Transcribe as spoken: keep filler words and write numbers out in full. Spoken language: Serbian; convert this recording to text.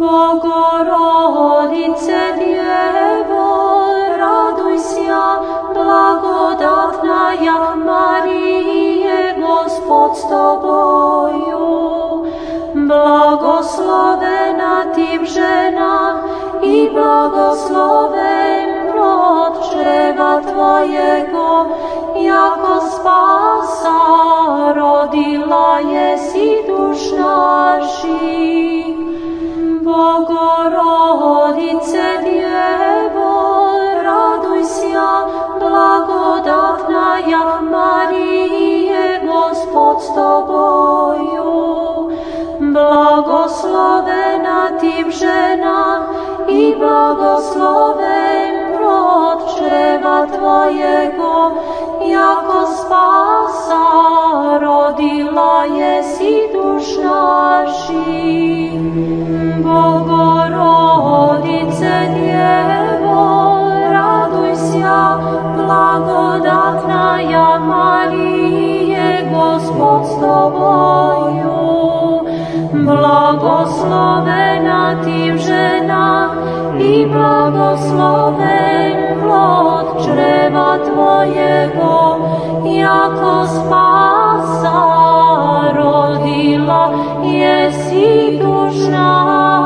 Bogorodice Djevo, radujся, blagodatnaja Marije, Gospod s tobою. Blagoslovena ti v ženách i blagosloven plod čreva tvojego, jako spasa rodila jesi duš naših. Bogorodice Djevo, radujся, blagodatnaja Marije, Gospod s tobою. Blagoslovena ti v ženách i blagosloven plod čreva tvojego, jako spasa rodila jesi duš naših. Bogorodice Djevo, radujся, blagodatnaja Marije, Gospod s tobою. Blagoslovena ti v ženách i blagosloven plod čreva tvojego, jako spasa rodila jesi duš naših.